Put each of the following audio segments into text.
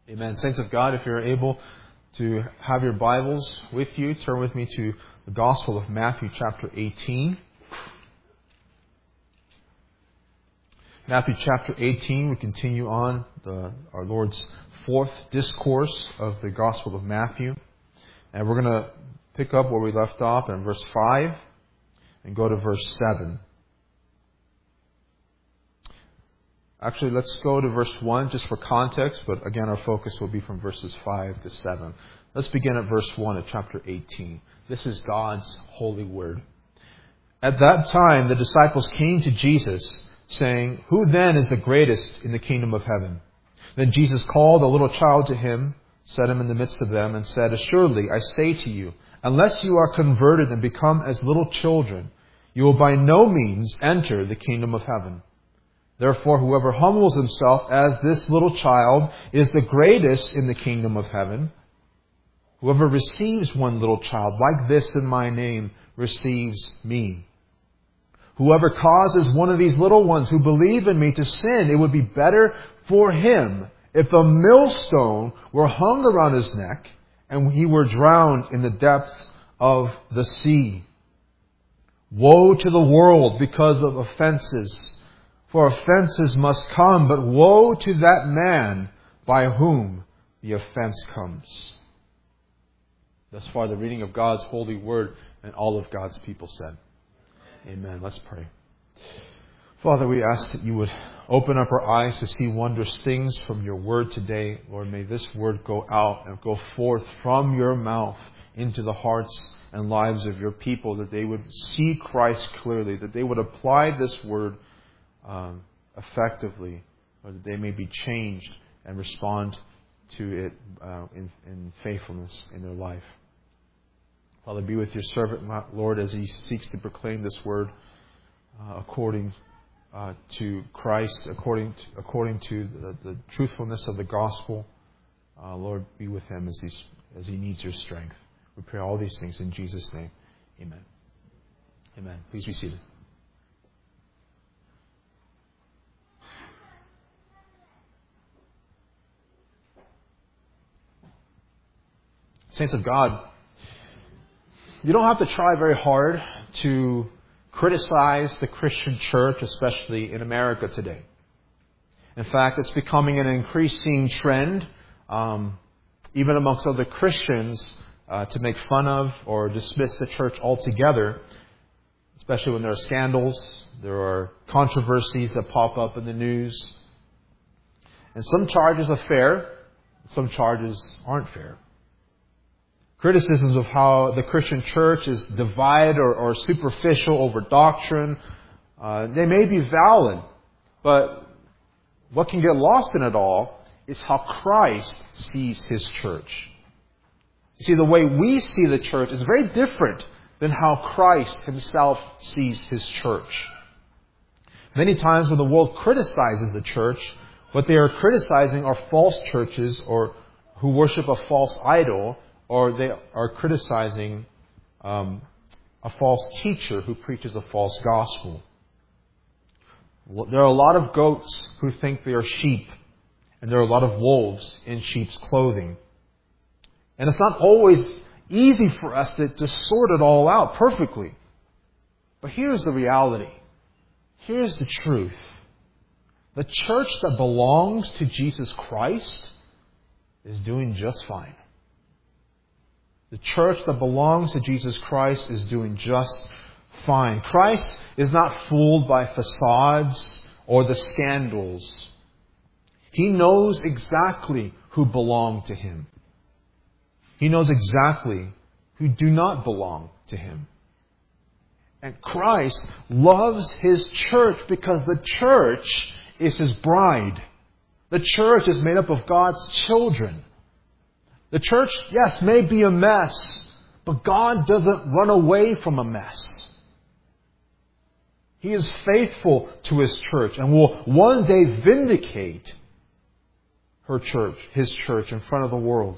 Amen. Saints of God, if you're able to have your Bibles with you, turn with me to the Gospel of Matthew chapter 18. Matthew chapter 18, we continue on our Lord's fourth discourse of the Gospel of Matthew. And we're going to pick up where we left off in verse 5 and go to verse 7. Actually, let's go to verse 1 just for context, but again, our focus will be from verses 5 to 7. Let's begin at verse 1 of chapter 18. This is God's holy word. At that time, the disciples came to Jesus, saying, "Who then is the greatest in the kingdom of heaven?" Then Jesus called a little child to him, set him in the midst of them, and said, "Assuredly, I say to you, unless you are converted and become as little children, you will by no means enter the kingdom of heaven. Therefore, whoever humbles himself as this little child is the greatest in the kingdom of heaven. Whoever receives one little child like this in my name receives me. Whoever causes one of these little ones who believe in me to sin, it would be better for him if a millstone were hung around his neck and he were drowned in the depths of the sea. Woe to the world because of offenses, for offenses must come, but woe to that man by whom the offense comes." Thus far, the reading of God's holy word, and all of God's people said, Amen. Let's pray. Father, we ask that you would open up our eyes to see wondrous things from your word today. Lord, may this word go out and go forth from your mouth into the hearts and lives of your people, that they would see Christ clearly, that they would apply this word effectively, or that they may be changed and respond to it in faithfulness in their life. Father, be with your servant, Lord, as he seeks to proclaim this word according to Christ, according to the truthfulness of the gospel. Lord, be with him as he needs your strength. We pray all these things in Jesus' name. Amen. Amen. Please be seated. Saints of God, you don't have to try very hard to criticize the Christian church, especially in America today. In fact, it's becoming an increasing trend, even amongst other Christians, to make fun of or dismiss the church altogether, especially when there are scandals, there are controversies that pop up in the news. And some charges are fair, some charges aren't fair. Criticisms of how the Christian church is divided or superficial over doctrine, they may be valid, but what can get lost in it all is how Christ sees His church. You see, the way we see the church is very different than how Christ Himself sees His church. Many times when the world criticizes the church, what they are criticizing are false churches or who worship a false idol, or they are criticizing a false teacher who preaches a false gospel. There are a lot of goats who think they are sheep, and there are a lot of wolves in sheep's clothing. And it's not always easy for us to sort it all out perfectly. But here's the reality. Here's the truth. The church that belongs to Jesus Christ is doing just fine. The church that belongs to Jesus Christ is doing just fine. Christ is not fooled by facades or the scandals. He knows exactly who belong to Him. He knows exactly who do not belong to Him. And Christ loves His church because the church is His bride. The church is made up of God's children. The church, yes, may be a mess, but God doesn't run away from a mess. He is faithful to His church and will one day vindicate her church, His church, in front of the world.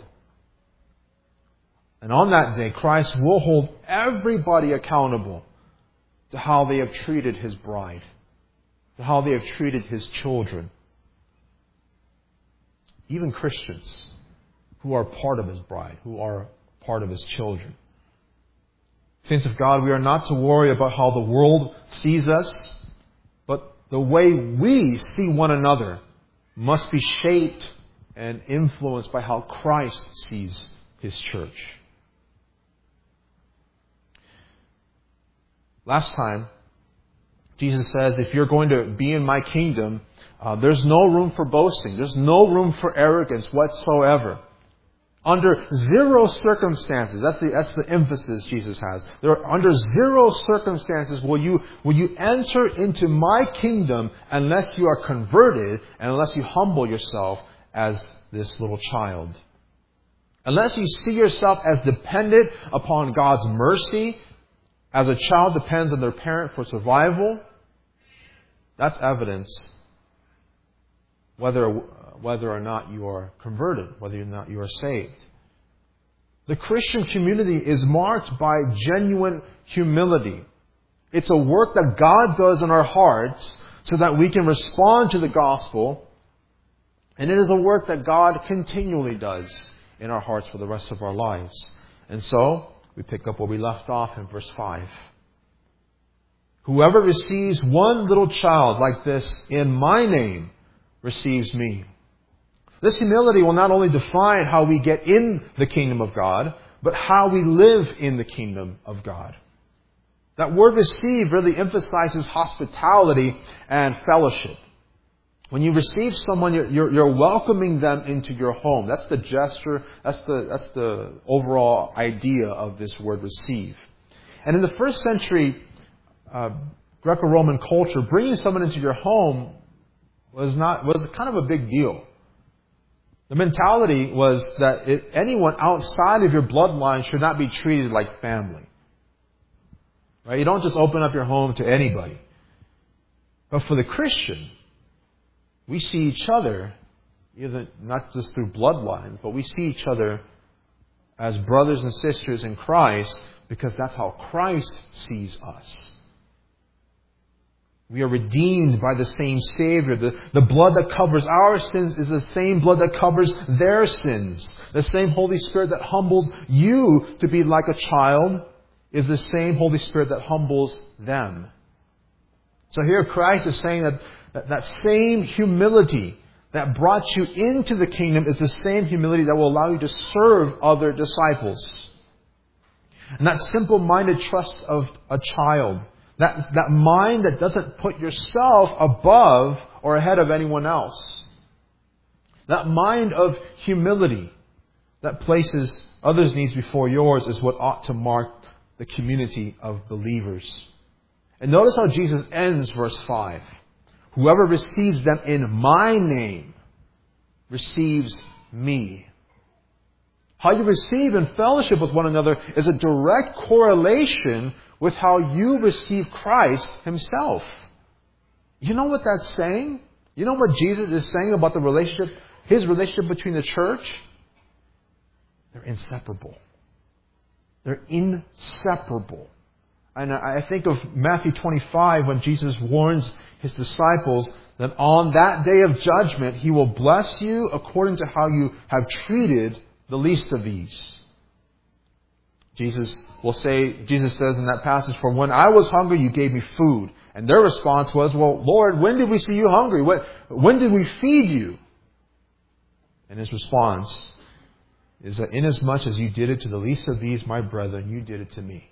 And on that day, Christ will hold everybody accountable to how they have treated His bride, to how they have treated His children. even Christians who are part of His bride, who are part of His children. Saints of God, we are not to worry about how the world sees us, but the way we see one another must be shaped and influenced by how Christ sees His church. Last time, Jesus says, if you're going to be in my kingdom, there's no room for boasting. There's no room for arrogance whatsoever. Under zero circumstances, that's the emphasis Jesus has. Under zero circumstances will you enter into my kingdom unless you are converted and unless you humble yourself as this little child. Unless you see yourself as dependent upon God's mercy, as a child depends on their parent for survival, that's evidence whether or not you are converted, whether or not you are saved. The Christian community is marked by genuine humility. It's a work that God does in our hearts so that we can respond to the gospel. And it is a work that God continually does in our hearts for the rest of our lives. And so, we pick up where we left off in verse 5. Whoever receives one little child like this in my name receives me. This humility will not only define how we get in the kingdom of God, but how we live in the kingdom of God. That word receive really emphasizes hospitality and fellowship. When you receive someone, you're welcoming them into your home. That's the gesture, that's the overall idea of this word receive. And in the first century Greco-Roman culture, bringing someone into your home was kind of a big deal. The mentality was that anyone outside of your bloodline should not be treated like family. Right? You don't just open up your home to anybody. But for the Christian, we see each other, either not just through bloodlines, but we see each other as brothers and sisters in Christ because that's how Christ sees us. We are redeemed by the same Savior. The blood that covers our sins is the same blood that covers their sins. The same Holy Spirit that humbles you to be like a child is the same Holy Spirit that humbles them. So here Christ is saying that same humility that brought you into the kingdom is the same humility that will allow you to serve other disciples. And that simple-minded trust of a child, that mind that doesn't put yourself above or ahead of anyone else. That mind of humility that places others' needs before yours is what ought to mark the community of believers. And notice how Jesus ends verse 5. Whoever receives them in my name receives me. How you receive and fellowship with one another is a direct correlation with how you receive Christ Himself. You know what that's saying? You know what Jesus is saying about the relationship, His relationship between the church? They're inseparable. They're inseparable. And I think of Matthew 25 when Jesus warns His disciples that on that day of judgment He will bless you according to how you have treated the least of these. Jesus says in that passage, for when I was hungry, you gave me food. And their response was, well, Lord, when did we see you hungry? When did we feed you? And His response is that inasmuch as you did it to the least of these, my brethren, you did it to me.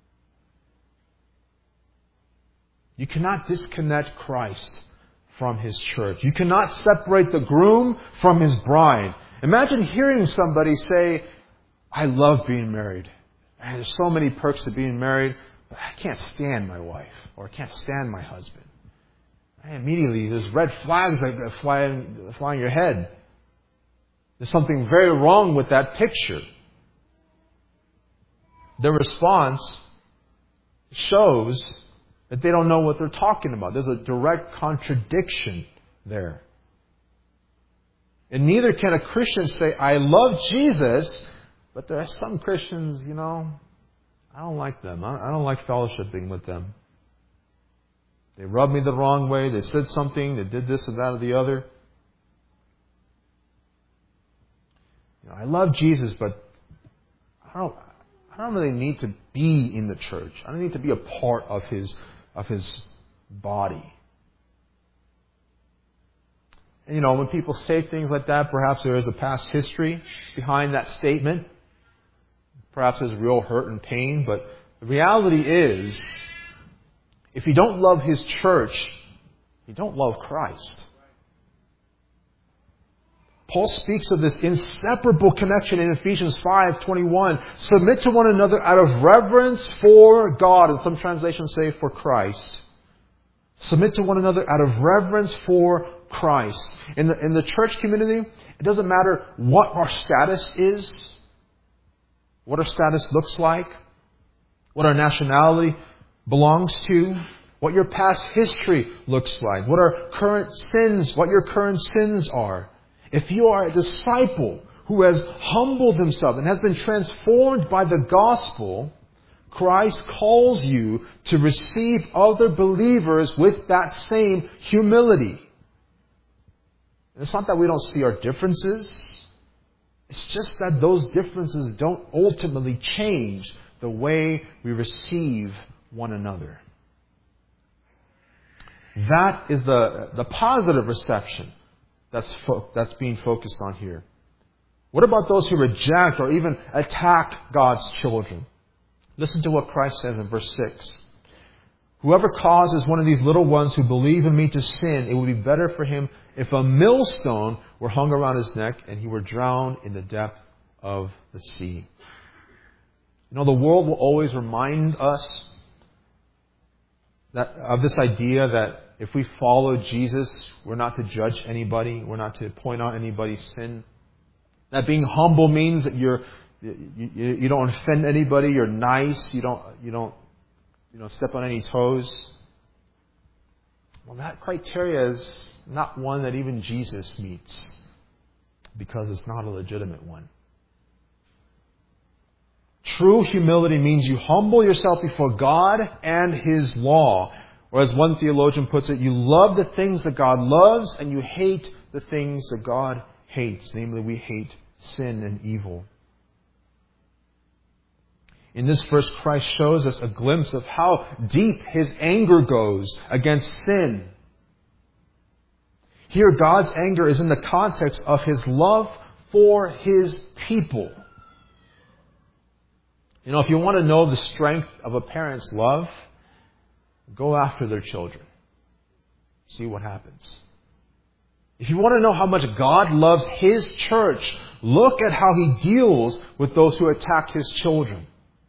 You cannot disconnect Christ from His church. You cannot separate the groom from his bride. Imagine hearing somebody say, I love being married. Man, there's so many perks to being married, but I can't stand my wife or I can't stand my husband. And immediately there's red flags that fly in your head. There's something very wrong with that picture. The response shows that they don't know what they're talking about. There's a direct contradiction there. And neither can a Christian say, I love Jesus, but there are some Christians, I don't like them. I don't like fellowshipping with them. They rubbed me the wrong way. They said something. They did this or that or the other. I love Jesus, but I don't really need to be in the church. I don't need to be a part of His body. And, when people say things like that, perhaps there is a past history behind that statement. Perhaps there's real hurt and pain, but the reality is, if you don't love His church, you don't love Christ. Paul speaks of this inseparable connection in Ephesians 5:21. Submit to one another out of reverence for God. And some translations say for Christ. Submit to one another out of reverence for Christ. In the church community, it doesn't matter what our status is, what our status looks like, what our nationality belongs to, what your past history looks like, what your current sins are. If you are a disciple who has humbled himself and has been transformed by the gospel, Christ calls you to receive other believers with that same humility. And it's not that we don't see our differences. It's just that those differences don't ultimately change the way we receive one another. That is the positive reception that's being focused on here. What about those who reject or even attack God's children? Listen to what Christ says in verse 6. Whoever causes one of these little ones who believe in me to sin, it would be better for him if a millstone were hung around his neck and he were drowned in the depth of the sea. The world will always remind us of this idea that if we follow Jesus, we're not to judge anybody, we're not to point out anybody's sin. That being humble means that you don't offend anybody, you're nice, you don't step on any toes. Well, that criteria is not one that even Jesus meets, because it's not a legitimate one. True humility means you humble yourself before God and His law. Or as one theologian puts it, you love the things that God loves and you hate the things that God hates. Namely, we hate sin and evil. In this verse, Christ shows us a glimpse of how deep His anger goes against sin. Here, God's anger is in the context of His love for His people. If you want to know the strength of a parent's love, go after their children. See what happens. If you want to know how much God loves His church, look at how He deals with those who attack His children.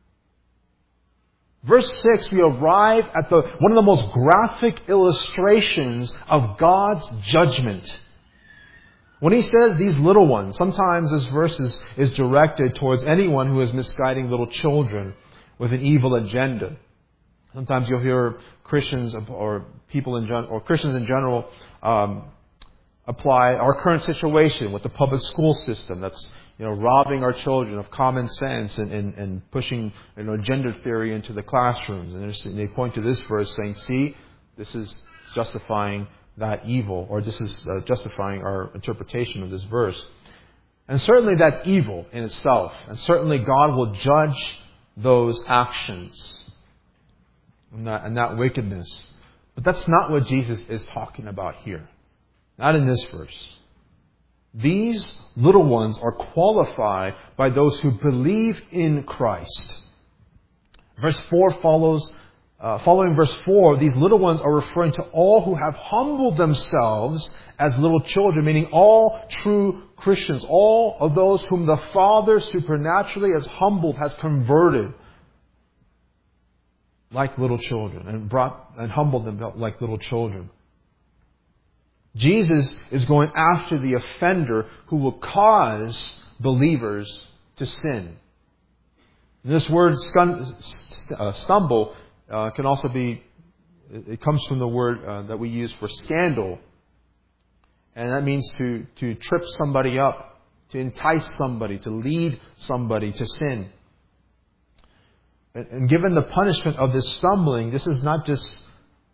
Verse 6, we arrive at one of the most graphic illustrations of God's judgment. When He says these little ones, sometimes this verse is directed towards anyone who is misguiding little children with an evil agenda. Sometimes you'll hear Christians or Christians in general apply our current situation with the public school system that's robbing our children of common sense and pushing gender theory into the classrooms. And they point to this verse saying, see, this is justifying that evil, or this is justifying our interpretation of this verse. And certainly that's evil in itself. And certainly God will judge those actions and that wickedness. But that's not what Jesus is talking about here. Not in this verse. These little ones are qualified by those who believe in Christ. Verse 4 following verse 4, these little ones are referring to all who have humbled themselves as little children, meaning all true Christians, all of those whom the Father supernaturally has humbled, has converted like little children and humbled them like little children. Jesus is going after the offender who will cause believers to sin. This word stumble can also be, it comes from the word that we use for scandal. And that means to trip somebody up, to entice somebody, to lead somebody to sin. And given the punishment of this stumbling, this is not just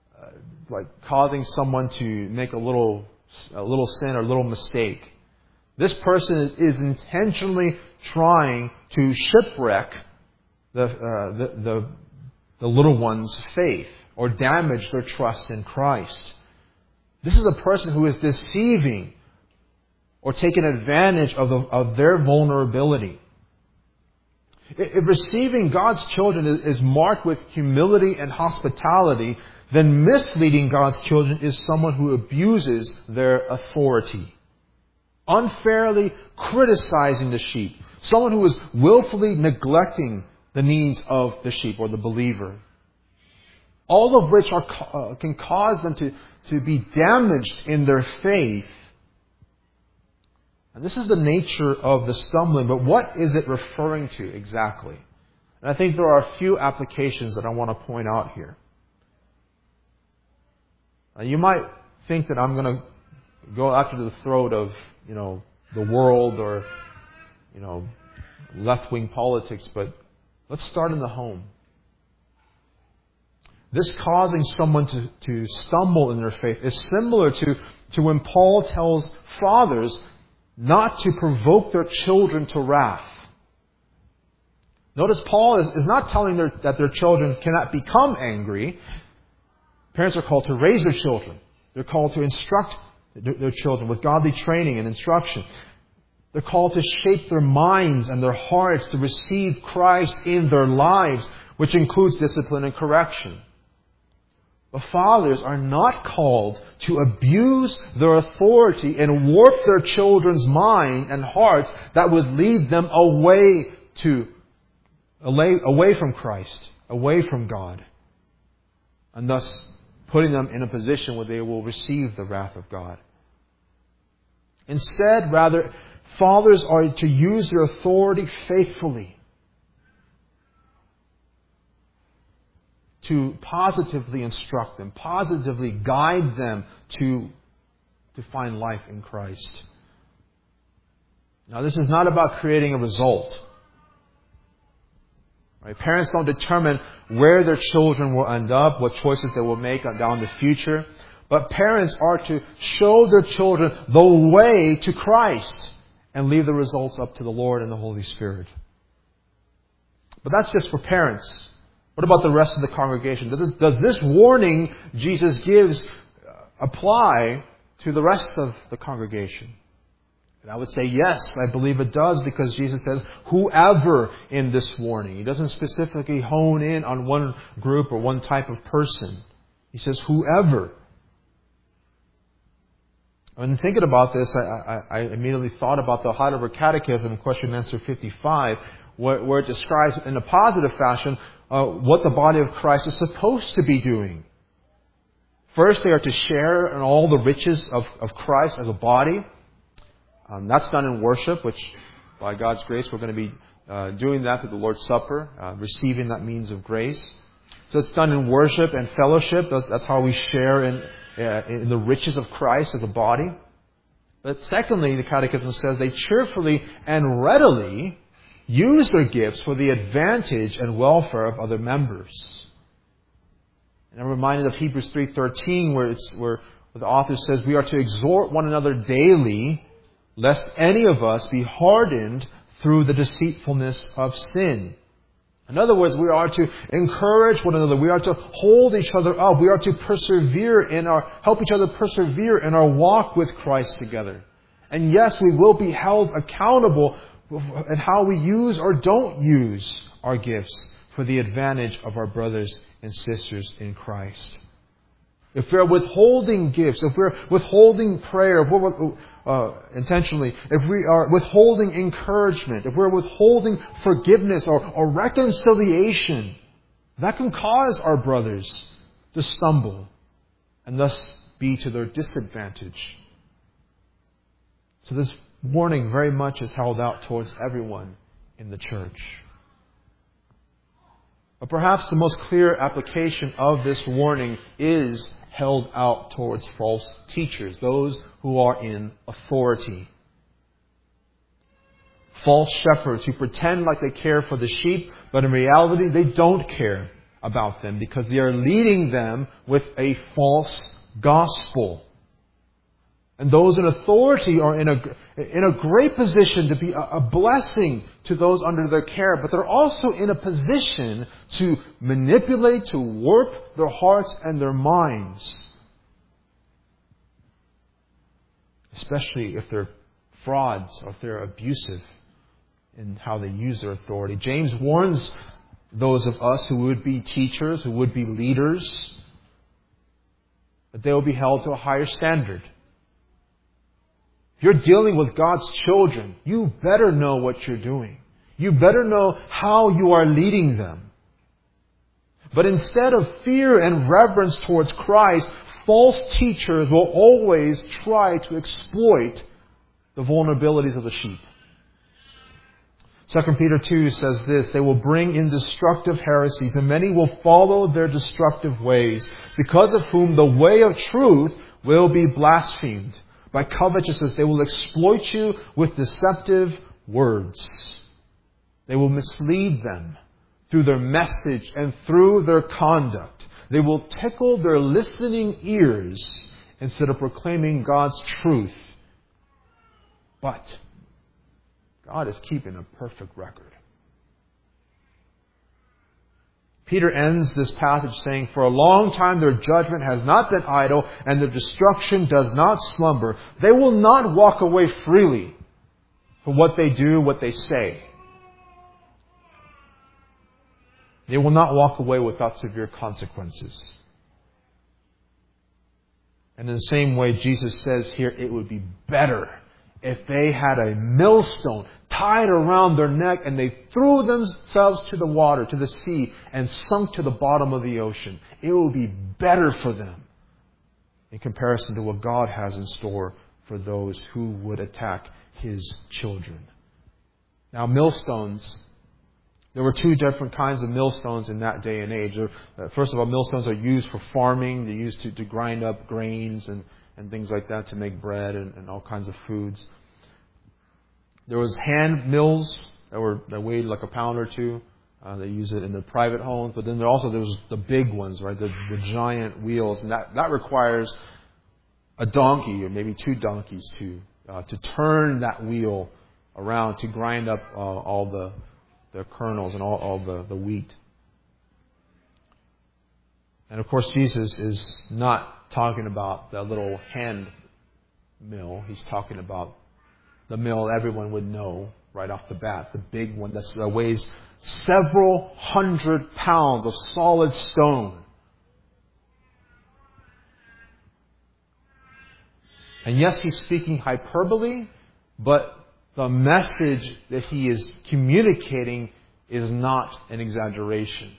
like causing someone to make a little sin or a little mistake. This person is intentionally trying to shipwreck the little one's faith or damage their trust in Christ. This is a person who is deceiving or taking advantage of their vulnerability. If receiving God's children is marked with humility and hospitality, then misleading God's children is someone who abuses their authority, unfairly criticizing the sheep, someone who is willfully neglecting the needs of the sheep or the believer. All of which can cause them to be damaged in their faith. And this is the nature of the stumbling, but what is it referring to exactly? And I think there are a few applications that I want to point out here. You might think that I'm going to go after the throat of, the world or, left-wing politics, but let's start in the home. This causing someone to stumble in their faith is similar to when Paul tells fathers not to provoke their children to wrath. Notice Paul is not telling that their children cannot become angry. Parents are called to raise their children. They're called to instruct their children with godly training and instruction. They're called to shape their minds and their hearts to receive Christ in their lives, which includes discipline and correction. But fathers are not called to abuse their authority and warp their children's mind and hearts that would lead them away from Christ, away from God, and thus putting them in a position where they will receive the wrath of God. Instead, rather, fathers are to use their authority faithfully to positively instruct them, positively guide them to find life in Christ. Now, this is not about creating a result. Right? Parents don't determine where their children will end up, what choices they will make down the future. But parents are to show their children the way to Christ and leave the results up to the Lord and the Holy Spirit. But that's just for parents. What about the rest of the congregation? Does this warning Jesus gives apply to the rest of the congregation? And I would say yes, I believe it does, because Jesus says, whoever in this warning. He doesn't specifically hone in on one group or one type of person. He says, whoever. When thinking about this, I immediately thought about the Heidelberg Catechism, question and answer 55, where it describes in a positive fashion what the body of Christ is supposed to be doing. First, they are to share in all the riches of Christ as a body. That's done in worship, which by God's grace we're going to be doing that with the Lord's Supper, receiving that means of grace. So it's done in worship and fellowship. That's how we share in the riches of Christ as a body. But secondly, the Catechism says they cheerfully and readily use their gifts for the advantage and welfare of other members. And I'm reminded of Hebrews 3:13, where the author says we are to exhort one another daily, lest any of us be hardened through the deceitfulness of sin. In other words, we are to encourage one another. We are to hold each other up. We are to help each other persevere in our walk with Christ together. And yes, we will be held accountable in how we use or don't use our gifts for the advantage of our brothers and sisters in Christ. If we're withholding gifts, if we're withholding prayer, if we're intentionally, if we are withholding encouragement, if we're withholding forgiveness or reconciliation, that can cause our brothers to stumble and thus be to their disadvantage. So this warning very much is held out towards everyone in the church. But perhaps the most clear application of this warning is held out towards false teachers, those who are in authority. False shepherds who pretend like they care for the sheep, but in reality they don't care about them because they are leading them with a false gospel. And those in authority are in a great position to be a blessing to those under their care. But they're also in a position to manipulate, to warp their hearts and their minds. Especially if they're frauds or if they're abusive in how they use their authority. James warns those of us who would be teachers, who would be leaders, that they will be held to a higher standard. If you're dealing with God's children, you better know what you're doing. You better know how you are leading them. But instead of fear and reverence towards Christ, false teachers will always try to exploit the vulnerabilities of the sheep. 2 Peter 2 says this, they will bring in destructive heresies, and many will follow their destructive ways, because of whom the way of truth will be blasphemed. By covetousness, they will exploit you with deceptive words. They will mislead them through their message and through their conduct. They will tickle their listening ears instead of proclaiming God's truth. But God is keeping a perfect record. Peter ends this passage saying, for a long time their judgment has not been idle, and their destruction does not slumber. They will not walk away freely for what they do, what they say. They will not walk away without severe consequences. And in the same way, Jesus says here, it would be better if they had a millstone tied around their neck and they threw themselves to the water, to the sea, and sunk to the bottom of the ocean. It will be better for them in comparison to what God has in store for those who would attack His children. Now, millstones, there were two different kinds of millstones in that day and age. First of all, millstones are used for farming. They're used to grind up grains and things like that, to make bread and all kinds of foods. There was hand mills that weighed like a pound or two. They use it in their private homes. But then there was the big ones, right? The giant wheels. And that requires a donkey or maybe two donkeys to turn that wheel around to grind up all the kernels and all the wheat. And of course, Jesus is not talking about the little hand mill. He's talking about the mill everyone would know right off the bat. The big one that weighs several hundred pounds of solid stone. And yes, he's speaking hyperbole, but the message that he is communicating is not an exaggeration.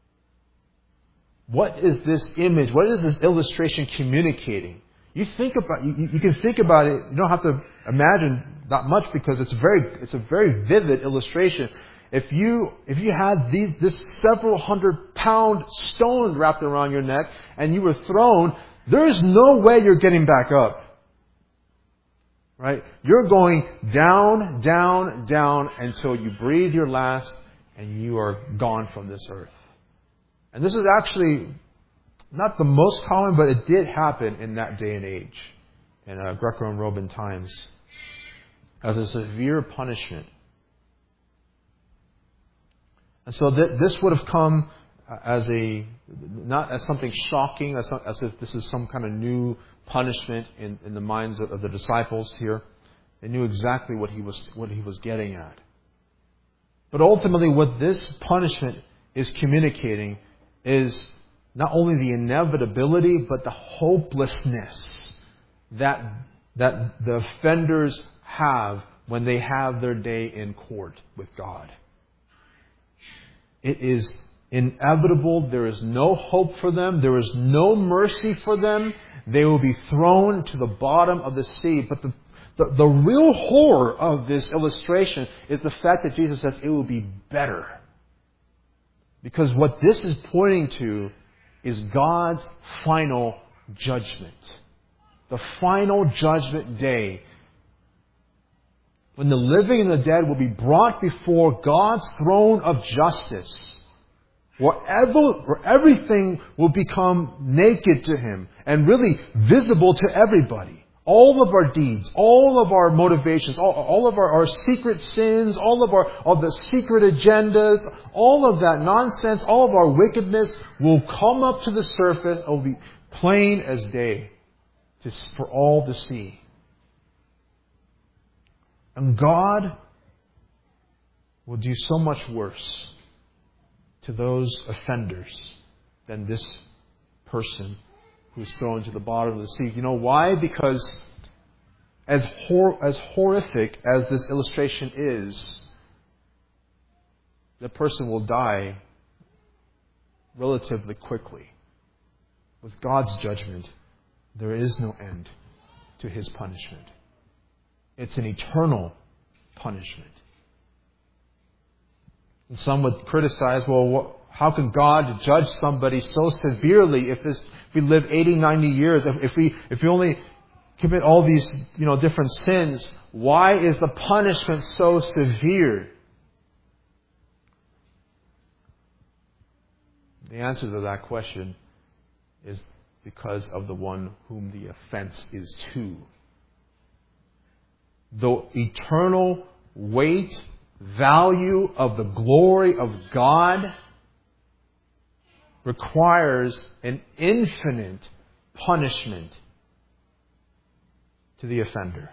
What is this image? What is this illustration communicating? You can think about it. You don't have to imagine that much because it's a very vivid illustration. If you had this several 100-pound stone wrapped around your neck and you were thrown, there is no way you're getting back up. Right? You're going down, down, down until you breathe your last and you are gone from this earth. And this is actually not the most common, but it did happen in that day and age, in Greco and Roman times, as a severe punishment. And so this would have come as not as something shocking, as if this is some kind of new punishment in the minds of the disciples here. They knew exactly what he was getting at. But ultimately, what this punishment is communicating is not only the inevitability, but the hopelessness that the offenders have when they have their day in court with God. It is inevitable. There is no hope for them. There is no mercy for them. They will be thrown to the bottom of the sea. But the real horror of this illustration is the fact that Jesus says it will be better. Because what this is pointing to is God's final judgment. The final judgment day. When the living and the dead will be brought before God's throne of justice. Where everything will become naked to Him and really visible to everybody. All of our deeds, all of our motivations, all of our secret sins, all of the secret agendas, all of that nonsense, all of our wickedness will come up to the surface. It will be plain as day for all to see. And God will do so much worse to those offenders than this person who's thrown to the bottom of the sea. You know why? Because as horrific as this illustration is, the person will die relatively quickly. With God's judgment, there is no end to His punishment. It's an eternal punishment. And some would criticize, well, how can God judge somebody so severely if we live 80, 90 years, if we only commit all these, different sins? Why is the punishment so severe? The answer to that question is because of the one whom the offense is to. The eternal weight, value of the glory of God requires an infinite punishment to the offender.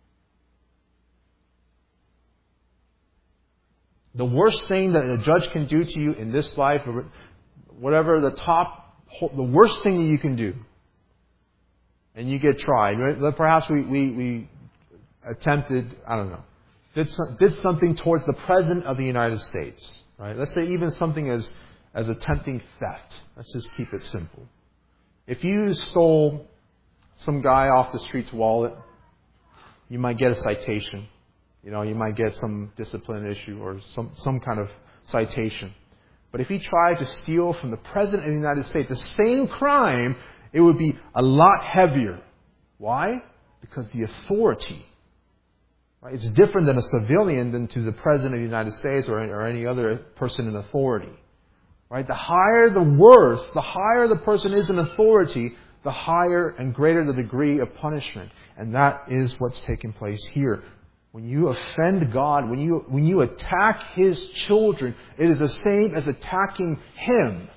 The worst thing that a judge can do to you in this life, whatever the worst thing that you can do, and you get tried, right? Perhaps we attempted, did something towards the President of the United States, right? Let's say even something as attempting theft. Let's just keep it simple. If you stole some guy off the street's wallet, you might get a citation. You might get some discipline issue or some kind of citation. But if he tried to steal from the President of the United States, the same crime, it would be a lot heavier. Why? Because the authority. Right? It's different than a civilian than to the President of the United States or any other person in authority. Right? The higher the worth, the higher the person is in authority, the higher and greater the degree of punishment. And that is what's taking place here. When you offend God, when you attack His children, it is the same as attacking Him.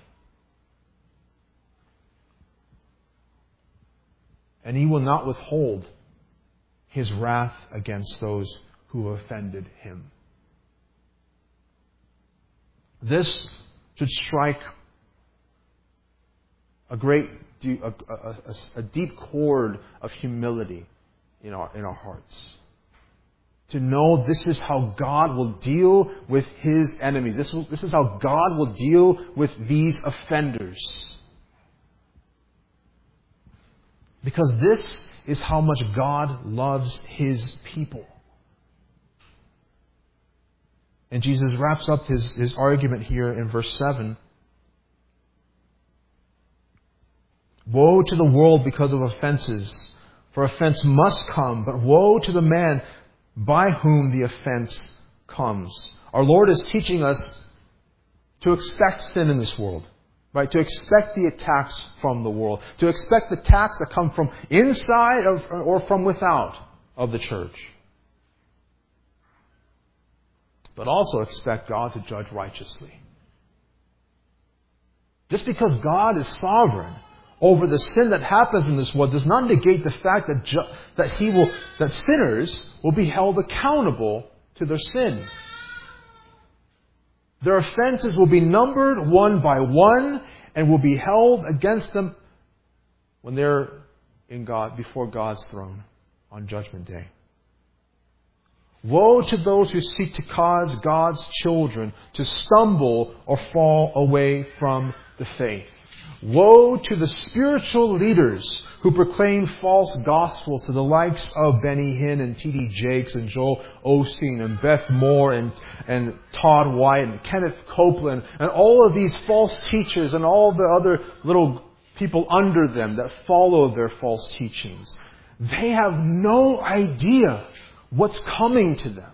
And He will not withhold His wrath against those who offended Him. This should strike a deep chord of humility in our hearts. To know this is how God will deal with His enemies. This is how God will deal with these offenders. Because this is how much God loves His people. And Jesus wraps up his argument here in verse 7. Woe to the world because of offenses, for offense must come, but woe to the man by whom the offense comes. Our Lord is teaching us to expect sin in this world. Right? To expect the attacks from the world. To expect the attacks that come from inside or from without of the church. But also expect God to judge righteously. Just because God is sovereign over the sin that happens in this world does not negate the fact that sinners will be held accountable to their sin. Their offenses will be numbered one by one and will be held against them when they're before God's throne on Judgment Day. Woe to those who seek to cause God's children to stumble or fall away from the faith. Woe to the spiritual leaders who proclaim false gospels to the likes of Benny Hinn and T.D. Jakes and Joel Osteen and Beth Moore and Todd White and Kenneth Copeland and all of these false teachers and all the other little people under them that follow their false teachings. They have no idea what's coming to them.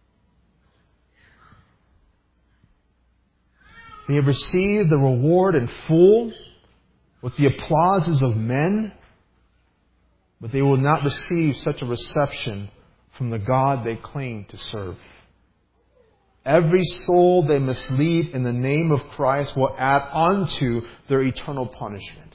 They have received the reward in full with the applauses of men. But they will not receive such a reception from the God they claim to serve. Every soul they mislead in the name of Christ will add onto their eternal punishment.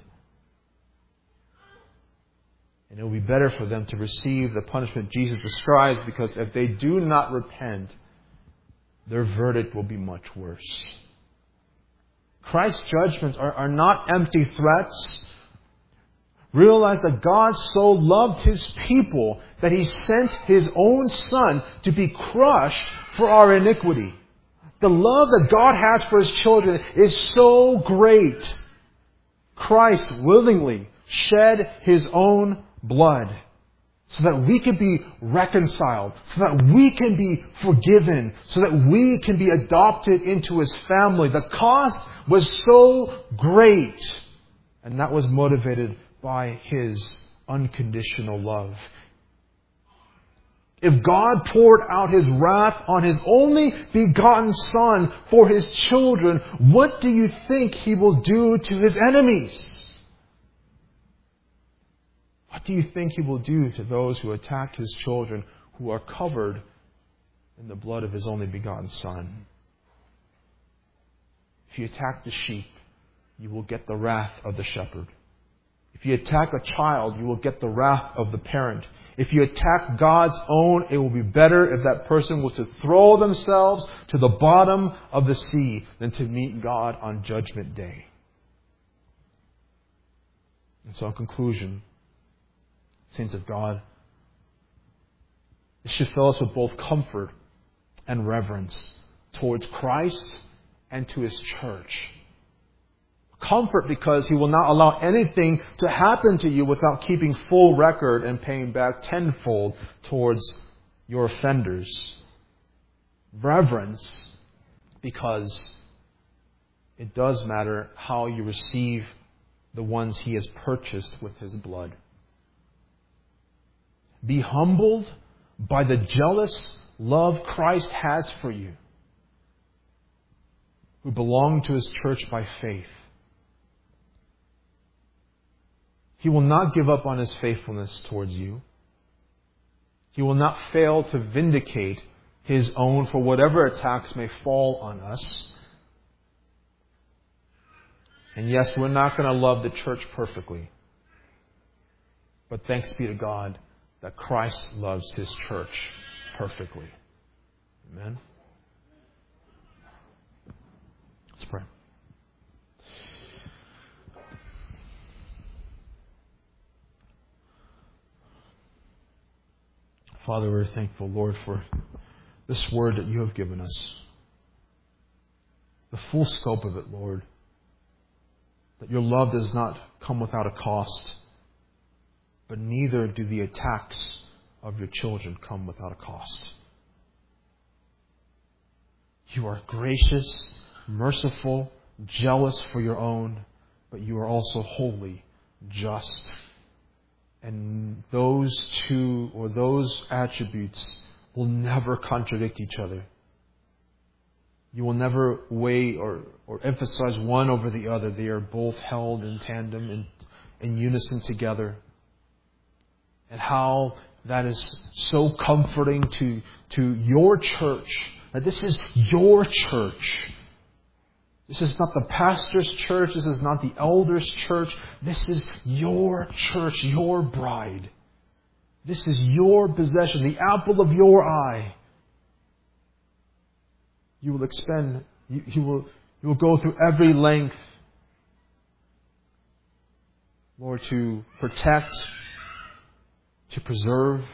And it will be better for them to receive the punishment Jesus describes, because if they do not repent, their verdict will be much worse. Christ's judgments are not empty threats. Realize that God so loved His people that He sent His own Son to be crushed for our iniquity. The love that God has for His children is so great. Christ willingly shed His own blood so that we can be reconciled, so that we can be forgiven, so that we can be adopted into His family. The cost was so great, and that was motivated by His unconditional love. If God poured out His wrath on His only begotten Son for His children, what do you think He will do to His enemies? What do you think He will do to those who attack His children, who are covered in the blood of His only begotten Son? If you attack the sheep, you will get the wrath of the shepherd. If you attack a child, you will get the wrath of the parent. If you attack God's own, it will be better if that person was to throw themselves to the bottom of the sea than to meet God on Judgment Day. And so in conclusion, saints of God, it should fill us with both comfort and reverence towards Christ and to His church. Comfort because He will not allow anything to happen to you without keeping full record and paying back tenfold towards your offenders. Reverence because it does matter how you receive the ones He has purchased with His blood. Be humbled by the jealous love Christ has for you, who belong to His church by faith. He will not give up on His faithfulness towards you. He will not fail to vindicate His own for whatever attacks may fall on us. And yes, we're not going to love the church perfectly. But thanks be to God that Christ loves His church perfectly. Amen. Let's pray. Father, we're thankful, Lord, for this word that You have given us. The full scope of it, Lord. That Your love does not come without a cost, but neither do the attacks of Your children come without a cost. You are gracious, merciful, jealous for Your own, but You are also holy, just. And those two or those attributes will never contradict each other. You will never weigh or emphasize one over the other. They are both held in tandem, in unison together. And how that is so comforting to Your church. That this is Your church. This is not the pastor's church. This is not the elder's church. This is Your church, Your bride. This is Your possession, the apple of Your eye. You will expend, you will go through every length, Lord, to protect, to preserve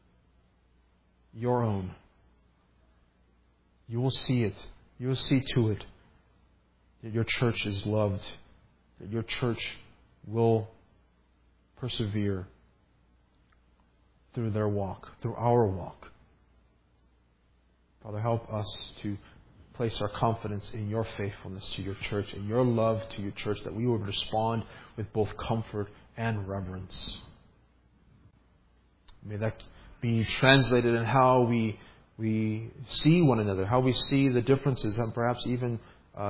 Your own. You will see it. You will see to it that Your church is loved, that Your church will persevere through their walk, through our walk. Father, help us to place our confidence in Your faithfulness to Your church and Your love to Your church, that we would respond with both comfort and reverence. May that be translated in how we see one another, how we see the differences and perhaps even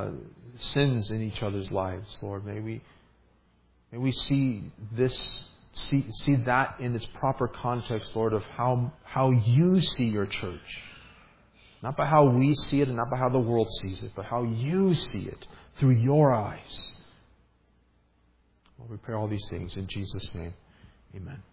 sins in each other's lives, Lord. May we see this see that in its proper context, Lord, of how you see your church. Not by how we see it and not by how the world sees it, but how you see it through your eyes. Lord, we pray all these things in Jesus' name. Amen.